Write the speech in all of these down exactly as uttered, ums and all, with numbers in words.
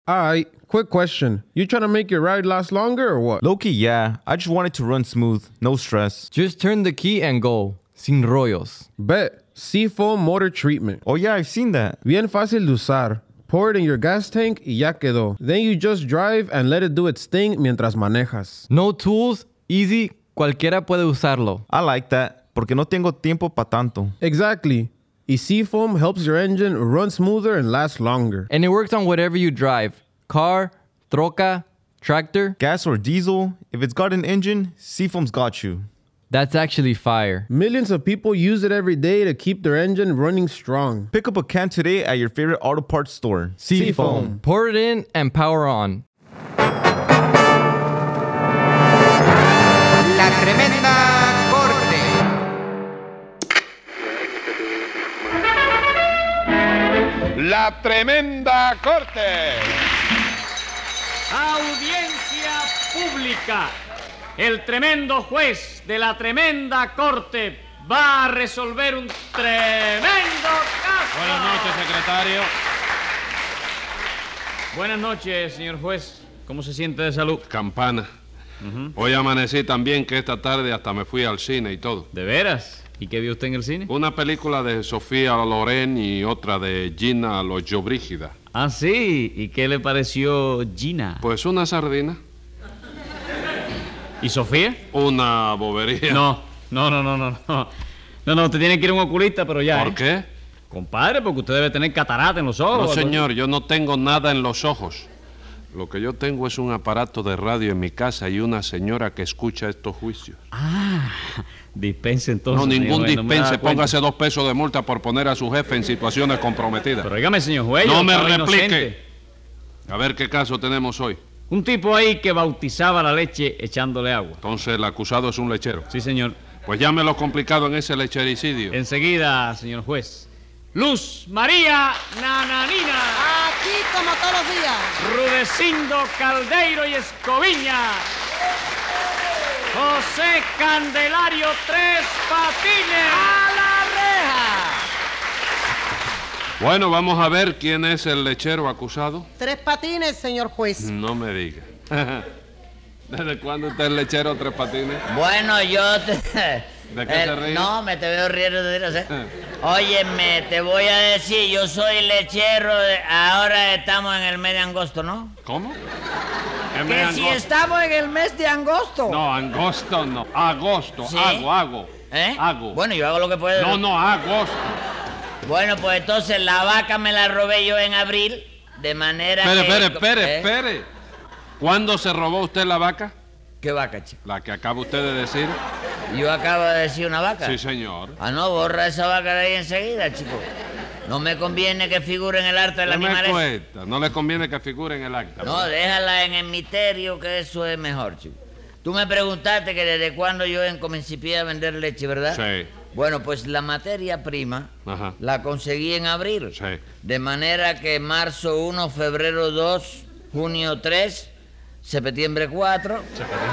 Alright, quick question. You trying to make your ride last longer or what? Low-key, yeah. I just want it to run smooth. No stress. Just turn the key and go. Sin rollos. Bet. Seafoam motor treatment. Oh, yeah, I've seen that. Bien fácil de usar. Pour it in your gas tank y ya quedó. Then you just drive and let it do its thing mientras manejas. No tools, easy, cualquiera puede usarlo. I like that, porque no tengo tiempo pa' tanto. Exactly. Y Seafoam helps your engine run smoother and last longer. And it works on whatever you drive. Car, troca, tractor. Gas or diesel, if it's got an engine, Seafoam's got you. That's actually fire. Millions of people use it every day to keep their engine running strong. Pick up a can today at your favorite auto parts store. Seafoam. Pour it in and power on. La Tremenda Corte. La Tremenda Corte. Audiencia pública. El tremendo juez de la tremenda corte va a resolver un tremendo caso. Buenas noches, secretario. Buenas noches, señor juez. ¿Cómo se siente de salud? Campana. Hoy amanecí tan bien que esta tarde hasta me fui al cine y todo. ¿De veras? ¿Y qué vio usted en el cine? Una película de Sofía Loren y otra de Gina Lollobrigida. Ah, sí. ¿Y qué le pareció Gina? Pues una sardina. ¿Y Sofía? Una bobería. No, no, no, no, no, no. No, no, usted tiene que ir a un oculista, pero ya. ¿Por ¿eh? qué? Compadre, porque usted debe tener catarata en los ojos. No, señor, yo no tengo nada en los ojos. Lo que yo tengo es un aparato de radio en mi casa y una señora que escucha estos juicios. Ah, dispense entonces. No, ningún señor, no me dispense. daba cuenta. Póngase dos pesos de multa por poner a su jefe en situaciones comprometidas. Pero dígame, señor juez. No yo me estaba replique. inocente. A ver qué caso tenemos hoy. Un tipo ahí que bautizaba la leche echándole agua. Entonces el acusado es un lechero. Sí, señor. Pues llámelo lo complicado en ese lechericidio. Enseguida, señor juez. Luz María Nananina. Aquí como todos los días. Rudecindo Caldeiro y Escoviña. José Candelario Tres Patines. ¡A la reja! Bueno, vamos a ver quién es el lechero acusado. Tres Patines, señor juez. No me diga. ¿Desde cuándo usted es lechero Tres Patines? Bueno, yo te... ¿De qué se ríe? No, me te veo riendo de veras, ¿eh? Óyeme, te voy a decir, yo soy lechero, de- ahora estamos en el mes de agosto, ¿no? ¿Cómo? ¿Qué mes Que de si agosto? estamos en el mes de agosto. No, agosto no. Agosto. ¿Sí? Hago, hago. ¿Eh? Hago. Bueno, yo hago lo que puedo. No, no, agosto. Bueno, pues entonces la vaca me la robé yo en abril, de manera Espere, que... espere, espere, ¿Eh? espere. ¿Cuándo se robó usted la vaca? ¿Qué vaca, chico? La que acaba usted de decir. Yo acabo de decir una vaca. Sí, señor. Ah, no, borra esa vaca de ahí enseguida, chico. No me conviene que figure en el arte del ¿Qué me animal. cuesta? No le conviene que figure en el acta. No, ¿verdad? déjala en el misterio, que eso es mejor, chico. Tú me preguntaste que desde cuándo yo comencé a vender leche, ¿verdad? Sí. Bueno, pues la materia prima Ajá. la conseguí en abril. Sí. De manera que marzo uno, febrero dos, junio tres, septiembre cuatro.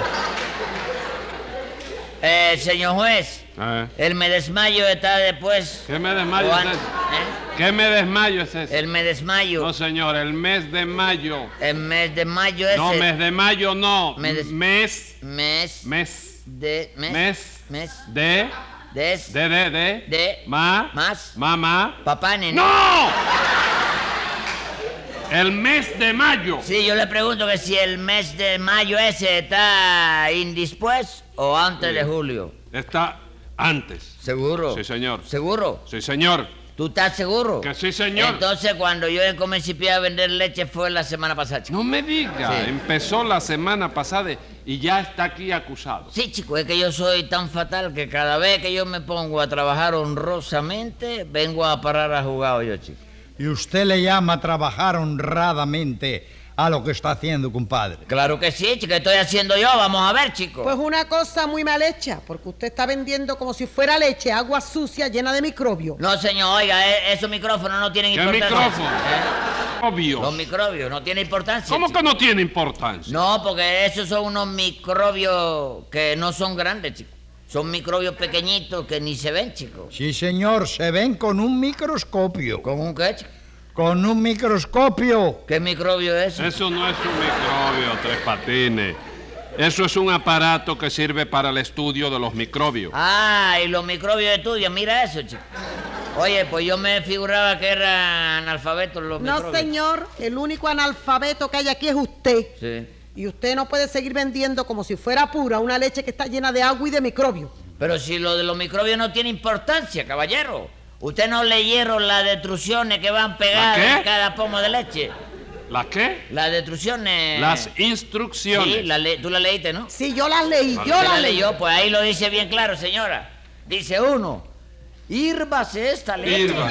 Eh, señor juez, Eh. el me desmayo está después. ¿Qué me desmayo o es an- ese? ¿Eh? ¿Qué me desmayo es ese? El me desmayo. No, señor, el mes de mayo. El mes de mayo ese. No, mes de mayo no. Me des- Mes. Mes. Mes. De. Mes. Mes. Mes. De. Des. De, de, de. De. Ma. Más. Mamá. Papá, nene. ¡No! El mes de mayo. Sí, yo le pregunto que si el mes de mayo ese está indispuesto o antes Sí. de julio. Está antes. ¿Seguro? Sí, señor. ¿Seguro? Sí, señor. ¿Tú estás seguro? Que sí, señor. Entonces, cuando yo comencé a vender leche fue la semana pasada, chico. No me diga. Sí. Empezó la semana pasada y ya está aquí acusado. Sí, chico, es que yo soy tan fatal que cada vez que yo me pongo a trabajar honrosamente, vengo a parar a jugar yo, chico. Y usted le llama trabajar honradamente a lo que está haciendo, compadre. Claro que sí, chico, ¿qué estoy haciendo yo? Vamos a ver, chico. Pues una cosa muy mal hecha, porque usted está vendiendo como si fuera leche, agua sucia llena de microbios. No, señor, oiga, e- esos micrófonos no tienen ¿Qué importancia. micrófono? ¿Eh? Obvio. Los microbios no tienen importancia. ¿Cómo chico. que no tiene importancia? No, porque esos son unos microbios que no son grandes, chico. Son microbios pequeñitos que ni se ven, chico. Sí, señor, se ven con un microscopio. ¿Con un qué, chico? Con un microscopio. ¿Qué microbio es eso? Eso no es un microbio, Tres Patines. Eso es un aparato que sirve para el estudio de los microbios. Ah, y los microbios de estudio, mira eso, chico. Oye, pues yo me figuraba que eran analfabetos los No, microbios. señor, el único analfabeto que hay aquí es usted. Sí. Y usted no puede seguir vendiendo como si fuera pura una leche que está llena de agua y de microbios. Pero si lo de los microbios no tiene importancia, caballero. ¿Usted no leyeron las destrucciones que van pegadas ¿La qué? en cada pomo de leche? ¿Las qué? Las destrucciones... Las instrucciones. Sí, la le- tú la leíste, ¿no? Sí, yo las leí, Vale. yo ¿Usted las la leí. leyó? Pues ahí lo dice bien claro, señora. Dice uno, hírvase esta leche. Hírvase.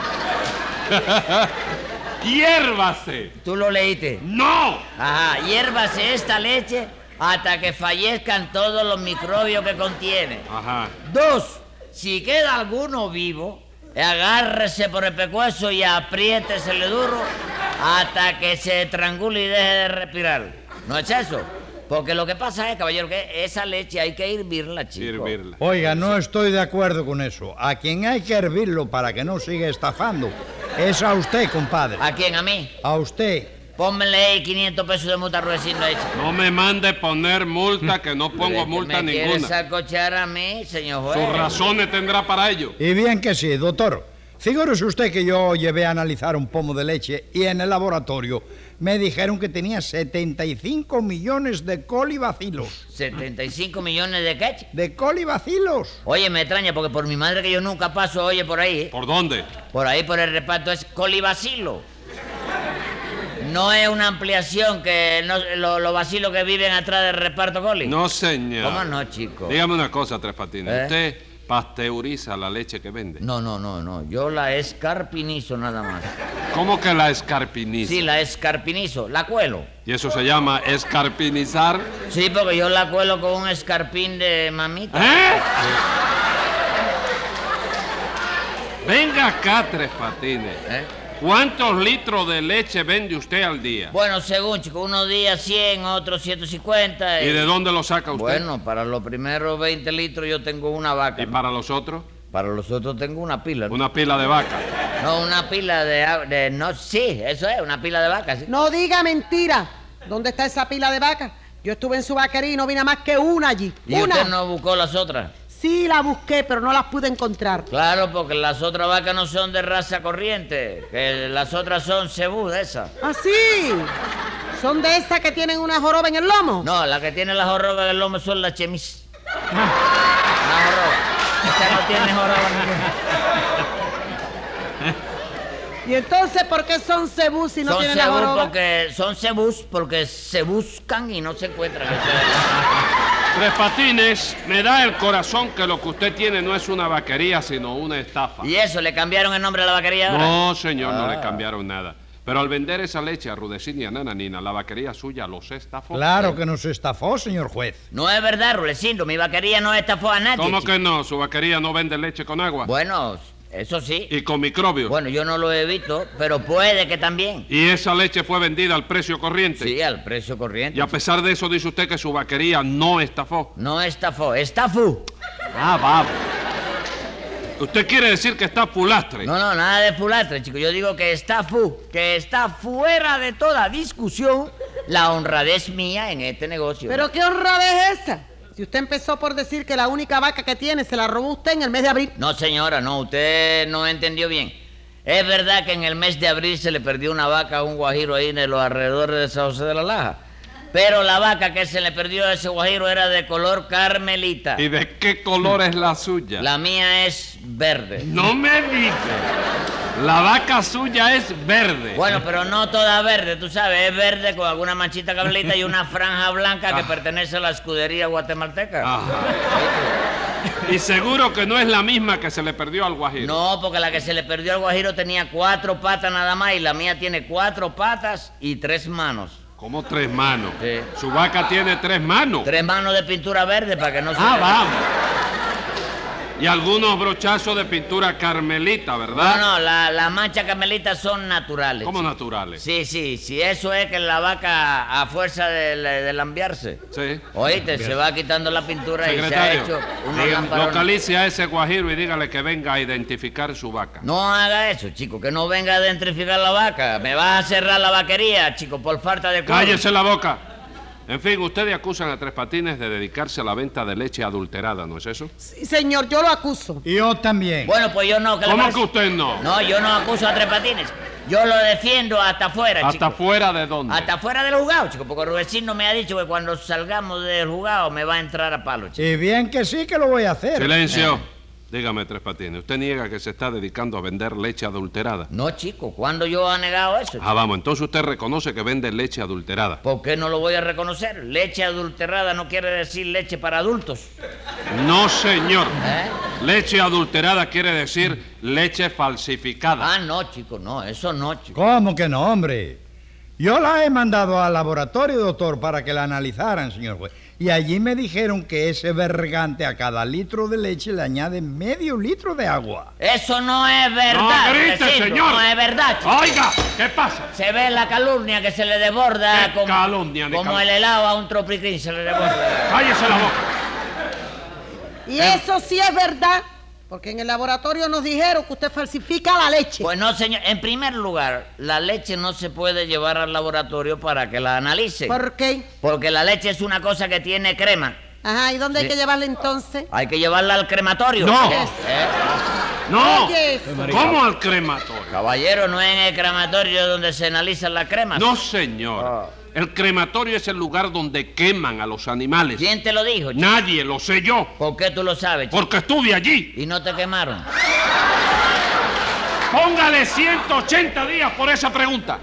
¡Hiérvase! ¿Tú lo leíste? ¡No! Ajá, hiérvase esta leche hasta que fallezcan todos los microbios que contiene. Ajá. Dos, si queda alguno vivo, agárrese por el pescuezo y apriétesele duro hasta que se estrangule y deje de respirar. ¿No es eso? Porque lo que pasa es, caballero, que esa leche hay que hervirla, chico. Hervirla. Oiga, no estoy de acuerdo con eso. A quien hay que hervirlo para que no siga estafando es a usted, compadre. ¿A quién? ¿A mí? A usted. Pónmele ahí quinientos pesos de multa a Rudecindo hecha. No me mande poner multa, que no pongo multa ¿Me ninguna. quiere sacochar a mí, señor juez? Sus razones tendrá para ello. Y bien que sí, doctor. Figúrese usted que yo llevé a analizar un pomo de leche y en el laboratorio me dijeron que tenía setenta y cinco millones de colibacilos. ¿setenta y cinco millones de qué? ¿De colibacilos? Oye, me extraña porque por mi madre que yo nunca paso, oye, por ahí, ¿eh? ¿Por dónde? Por ahí, por el reparto, es colibacilo. No es una ampliación que no, lo- los vacilos que viven atrás del reparto coli. No, señor. ¿Cómo no, chico? Dígame una cosa, Tres Patines. ¿Eh? ¿Usted pasteuriza la leche que vende? No, no, no, no. Yo la escarpinizo nada más. ¿Cómo que la escarpiniza? Sí, la escarpinizo, la cuelo. ¿Y eso se llama escarpinizar? Sí, porque yo la cuelo con un escarpín de mamita. ¿Eh? Venga acá, Tres Patines. ¿Eh? ¿Cuántos litros de leche vende usted al día? Bueno, según, chico, unos días cien, otros ciento cincuenta. ¿Y de dónde lo saca usted? Bueno, para los primeros veinte litros yo tengo una vaca. ¿Y ¿no? para los otros? Para los otros tengo una pila. ¿no? Una pila de vaca. No, una pila de, a- de... No, sí, eso es, una pila de vacas. ¿sí? No diga mentira. ¿Dónde está esa pila de vacas? Yo estuve en su vaquería y no vine más que una allí. ¿Y ¡Una! usted no buscó las otras? Sí, la busqué, pero no las pude encontrar. Claro, porque las otras vacas no son de raza corriente, que las otras son cebú de esas. ¿Ah, sí? ¿Son de esas que tienen una joroba en el lomo? No, las que tienen las jorobas del lomo son las chemis. La joroba. Esta no tiene joroba ninguna. ¿Y entonces por qué son cebú si no son tienen la cebú joroba? porque son cebús porque se buscan y no se encuentran. Tres Patines, me da el corazón que lo que usted tiene no es una vaquería, sino una estafa. ¿Y eso? ¿Le cambiaron el nombre a la vaquería ahora? No, señor, no le Ah. cambiaron nada. Pero al vender esa leche a Rudecindo y a Nananina, la vaquería suya los estafó. Claro que nos estafó, señor juez. No es verdad, Rulecindo, mi vaquería no estafó a nadie. ¿Cómo chico. que no? Su vaquería no vende leche con agua. Bueno, eso sí. Y con microbios. Bueno, yo no lo he visto, pero puede que también. Y esa leche fue vendida al precio corriente. Sí, al precio corriente. Y a pesar de eso dice usted que su vaquería no estafó. No estafó, estafó. Ah, vamos. ¿Usted quiere decir que está fulastre? No, no, nada de fulastre, chico. Yo digo que está fu, que está fuera de toda discusión la honradez mía en este negocio. ¿Pero qué honradez es esa? Si usted empezó por decir que la única vaca que tiene se la robó usted en el mes de abril. No, señora, no, usted no entendió bien. Es verdad que en el mes de abril se le perdió una vaca a un guajiro ahí en los alrededores de San José de la Laja. Pero la vaca que se le perdió a ese guajiro era de color carmelita. ¿Y de qué color es la suya? La mía es verde. No me dice. La vaca suya es verde. Bueno, pero no toda verde, tú sabes, es verde con alguna manchita carmelita y una franja blanca que pertenece a la escudería guatemalteca. Ajá. Y seguro que no es la misma que se le perdió al guajiro. No, porque la que se le perdió al guajiro tenía cuatro patas nada más y la mía tiene cuatro patas y tres manos. ¿Cómo tres manos? Sí. Su vaca tiene tres manos. Tres manos de pintura verde para que no se... Ah, vamos. Y algunos brochazos de pintura carmelita, ¿verdad? No, no, la- las manchas carmelitas son naturales. ¿Cómo chico. naturales? Sí, sí, sí, eso es que la vaca a fuerza de, de lambiarse. Sí. Oíste, se va quitando la pintura y se ha Secretario, hecho unos diga- lamparones. localice a ese guajiro y dígale que venga a identificar su vaca. No haga eso, chico, que no venga a identificar la vaca. Me vas a cerrar la vaquería, chico, por falta de quórum. ¡Cállese la boca! En fin, ustedes acusan a Tres Patines de dedicarse a la venta de leche adulterada, ¿no es eso? Sí, señor, yo lo acuso. Y yo también. Bueno, pues yo no. ¿qué le ¿Cómo parece? que usted no? No, yo no acuso a Tres Patines. Yo lo defiendo hasta afuera, chico. ¿Hasta fuera de dónde? Hasta fuera del juzgado, chico, porque Rudecindo me ha dicho que cuando salgamos del juzgado me va a entrar a palo, chico. Y bien que sí que lo voy a hacer. Silencio. Dígame, Tres Patines, ¿usted niega que se está dedicando a vender leche adulterada? No, chico, ¿cuándo yo he negado eso, chico? Ah, vamos, entonces usted reconoce que vende leche adulterada. ¿Por qué no lo voy a reconocer? Leche adulterada no quiere decir leche para adultos. No, señor. ¿Eh? Leche adulterada quiere decir leche falsificada. Ah, no, chico, no, eso no, chico. ¿Cómo que no, hombre? Yo la he mandado al laboratorio, doctor, para que la analizaran, señor juez. Y allí me dijeron que ese vergante a cada litro de leche le añade medio litro de agua. Eso no es verdad, ¡No grite, Rudecindo, señor! no es verdad, chico. Oiga, ¿qué pasa? Se ve la calumnia que se le desborda ¿Qué como, calumnia, ni como cal- el helado a un tropiquín se le desborda. Cállese la boca. Y eso sí es verdad, porque en el laboratorio nos dijeron que usted falsifica la leche. Pues no, señor. En primer lugar, la leche no se puede llevar al laboratorio para que la analicen. ¿Por qué? Porque la leche es una cosa que tiene crema. Ajá, ¿y dónde hay Sí. que llevarla entonces? Hay que llevarla al crematorio. No. ¿Eh? ¡No! Oye, ¿Cómo al crematorio? Caballero, no es en el crematorio donde se analizan las cremas. No, señor. Ah. El crematorio es el lugar donde queman a los animales. ¿Quién te lo dijo, chico? Nadie, lo sé yo. ¿Por qué tú lo sabes, chico? Porque estuve allí. Y no te quemaron. Póngale ciento ochenta días por esa pregunta.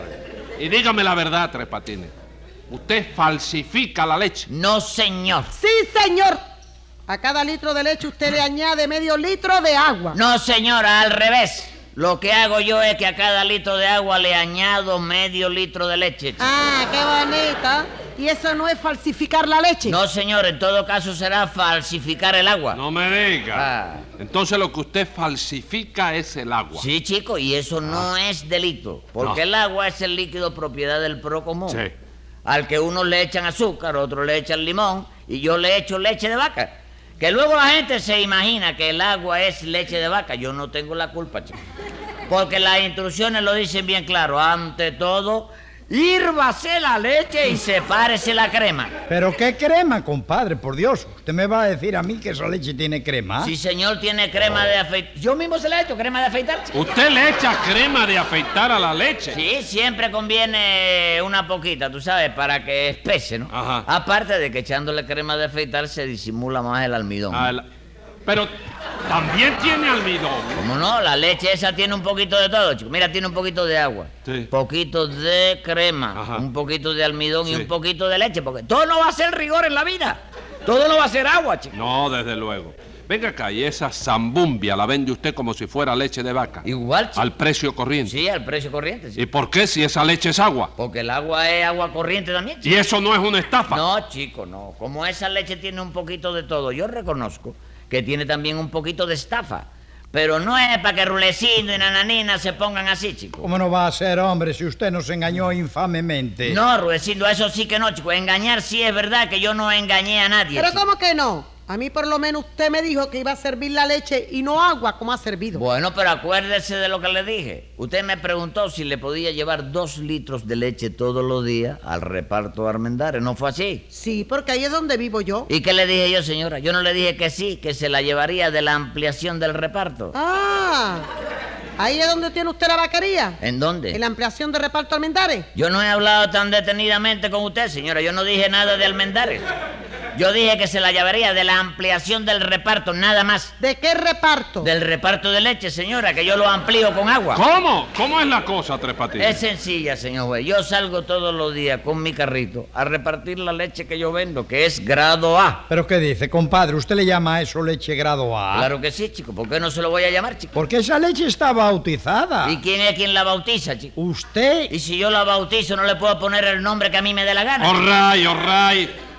Y dígame la verdad, Tres Patines. Usted falsifica la leche. No, señor. sí, señor. A cada litro de leche usted le añade medio litro de agua. No, señora, al revés. Lo que hago yo es que a cada litro de agua le añado medio litro de leche, chico. Ah, qué bonito. ¿Y eso no es falsificar la leche? No, señor, en todo caso será falsificar el agua. No me diga. Ah. Entonces lo que usted falsifica es el agua. Sí, chico, y eso no es delito, porque No. el agua es el líquido propiedad del pro común. Sí. Al que unos le echan azúcar, otros le echan limón, y yo le echo leche de vaca. Que luego la gente se imagina que el agua es leche de vaca. Yo no tengo la culpa, chico. Porque las instrucciones lo dicen bien claro. Ante todo, hírvase la leche y sepárese la crema. ¿Pero qué crema, compadre? Por Dios, ¿usted me va a decir a mí que esa leche tiene crema? Si señor tiene crema de afeitar... Yo mismo se la he hecho, crema de afeitar. chico. ¿Usted le echa crema de afeitar a la leche? Sí, siempre conviene una poquita, tú sabes, para que espese, ¿no? Ajá. Aparte de que echándole crema de afeitar se disimula más el almidón. Ah, la- Pero también tiene almidón. ¿Cómo no? La leche esa tiene un poquito de todo, chico. Mira, tiene un poquito de agua, Sí. poquito de crema, Ajá. un poquito de almidón y Sí. un poquito de leche, porque todo no va a ser rigor en la vida. Todo no va a ser agua, chico. No, desde luego. Venga acá, y esa zambumbia la vende usted como si fuera leche de vaca. Igual, chico. Al precio corriente. Sí, al precio corriente, chico. ¿Y por qué si esa leche es agua? Porque el agua es agua corriente también, chico. ¿Y eso no es una estafa? No, chico, no. Como esa leche tiene un poquito de todo, yo reconozco que tiene también un poquito de estafa. Pero no es para que Rulecindo y Nananina se pongan así, chico. ¿Cómo no va a ser, hombre, si usted nos engañó infamemente? No, Rulecindo, eso sí que no, chico. Engañar sí es verdad que yo no engañé a nadie. ¿Pero chico. cómo que no? A mí por lo menos usted me dijo que iba a servir la leche y no agua como ha servido. Bueno, pero acuérdese de lo que le dije. Usted me preguntó si le podía llevar dos litros de leche todos los días al reparto de Armendáriz. ¿No fue así? Sí, porque ahí es donde vivo yo. ¿Y qué le dije yo, señora? Yo no le dije que sí, que se la llevaría de la ampliación del reparto. Ah, ahí es donde tiene usted la vaquería. ¿En dónde? En la ampliación de reparto Almendares. Yo no he hablado tan detenidamente con usted, señora. Yo no dije nada de Almendares. Yo dije que se la llevaría de la ampliación del reparto, nada más. ¿De qué reparto? Del reparto de leche, señora, que yo lo amplío con agua. ¿Cómo? ¿Cómo es la cosa, Tres Patines? Es sencilla, señor juez. Yo salgo todos los días con mi carrito a repartir la leche que yo vendo, que es grado A. ¿Pero qué dice, compadre? ¿Usted le llama a eso leche grado A? Claro que sí, chico. ¿Por qué no se lo voy a llamar, chico? Porque esa leche está bautizada. ¿Y quién es quien la bautiza, chico? Usted... Y si yo la bautizo, no le puedo poner el nombre que a mí me dé la gana. All right, all right.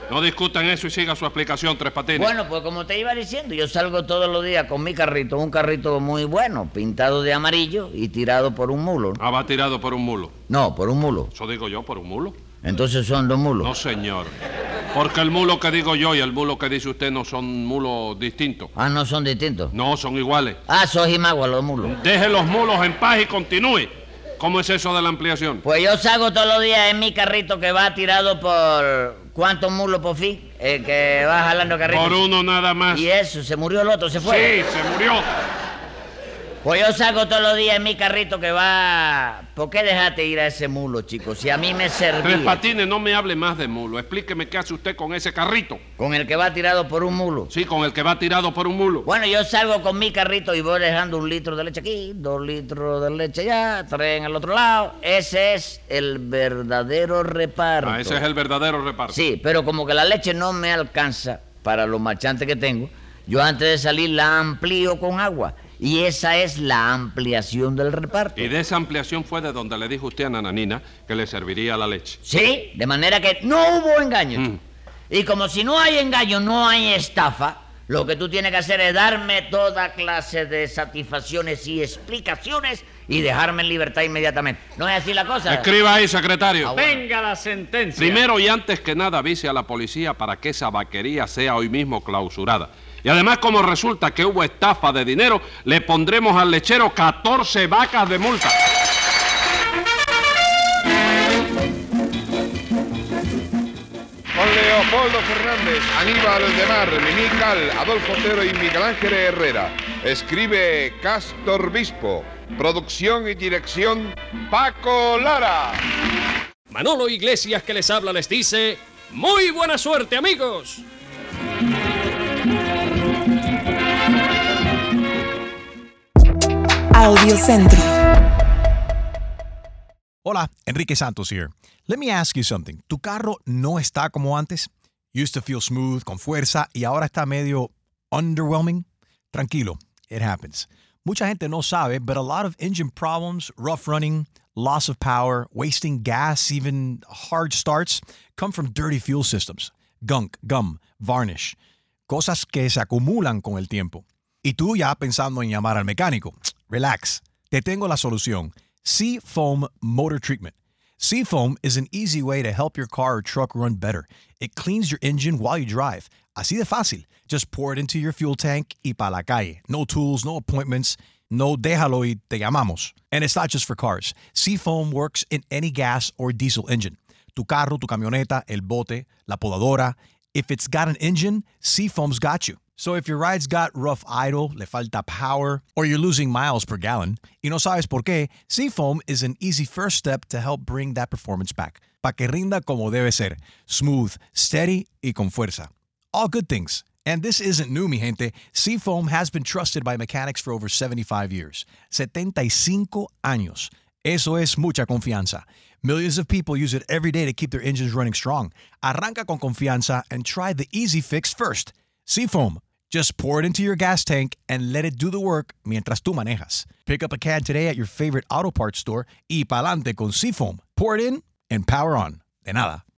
No discutan eso y siga su explicación, Tres Patines. Bueno, pues como te iba diciendo, yo salgo todos los días con mi carrito, un carrito muy bueno, pintado de amarillo y tirado por un mulo. Ah, va tirado por un mulo. No, por un mulo. Eso digo yo, por un mulo. Entonces son dos mulos. No, señor. Porque el mulo que digo yo y el mulo que dice usted no son mulos distintos. Ah, ¿no son distintos? No, son iguales. Ah, son jimagua los mulos. Deje los mulos en paz y continúe. ¿Cómo es eso de la ampliación? Pues yo salgo todos los días en mi carrito que va tirado por... ¿Cuántos mulos por fin? El que va jalando carrito. Por uno nada más. Y eso, se murió el otro, se fue. Sí, se murió. Pues yo salgo todos los días en mi carrito que va... ¿Por qué dejaste ir a ese mulo, chicos? Si a mí me servía. Tres Patines, no me hable más de mulo. Explíqueme qué hace usted con ese carrito. ¿Con el que va tirado por un mulo? Sí, con el que va tirado por un mulo. Bueno, yo salgo con mi carrito y voy dejando un litro de leche aquí, dos litros de leche allá, tres en el otro lado. Ese es el verdadero reparto. Ah, ese es el verdadero reparto. Sí, pero como que la leche no me alcanza para los marchantes que tengo, yo antes de salir la amplío con agua. Y esa es la ampliación del reparto. Y de esa ampliación fue de donde le dijo usted a Nananina que le serviría la leche. Sí, de manera que no hubo engaño. Mm. Y como si no hay engaño, no hay estafa, lo que tú tienes que hacer es darme toda clase de satisfacciones y explicaciones y dejarme en libertad inmediatamente. ¿No es así la cosa? Escriba ahí, secretario. Ah, bueno. Venga la sentencia. Primero y antes que nada avise a la policía para que esa vaquería sea hoy mismo clausurada. Y además, como resulta que hubo estafa de dinero, le pondremos al lechero catorce vacas de multa. Con Leopoldo Fernández, Aníbal de Mar, Mimical, Adolfo Otero y Miguel Ángel Herrera. Escribe Castor Bispo. Producción y dirección Paco Lara. Manolo Iglesias, que les habla, les dice: ¡muy buena suerte, amigos! Audiocentro. Hola, Enrique Santos here. Let me ask you something. ¿Tu carro no está como antes? Used to feel smooth, con fuerza, y ahora está medio underwhelming? Tranquilo, it happens. Mucha gente no sabe, but a lot of engine problems, rough running, loss of power, wasting gas, even hard starts, come from dirty fuel systems. Gunk, gum, varnish. Cosas que se acumulan con el tiempo. Y tú ya pensando en llamar al mecánico. Relax. Te tengo la solución. Seafoam Motor Treatment. Seafoam is an easy way to help your car or truck run better. It cleans your engine while you drive. Así de fácil. Just pour it into your fuel tank y pa' la calle. No tools, no appointments. No déjalo y te llamamos. And it's not just for cars. Seafoam works in any gas or diesel engine. Tu carro, tu camioneta, el bote, la podadora. If it's got an engine, Seafoam's got you. So if your ride's got rough idle, le falta power, or you're losing miles per gallon, y no sabes por qué, Seafoam is an easy first step to help bring that performance back. Pa' que rinda como debe ser. Smooth, steady, y con fuerza. All good things. And this isn't new, mi gente. Seafoam has been trusted by mechanics for over seventy-five years. setenta y cinco años. Eso es mucha confianza. Millions of people use it every day to keep their engines running strong. Arranca con confianza and try the easy fix first. Seafoam. Just pour it into your gas tank and let it do the work mientras tú manejas. Pick up a can today at your favorite auto parts store y pa'lante con Seafoam. Pour it in and power on. De nada.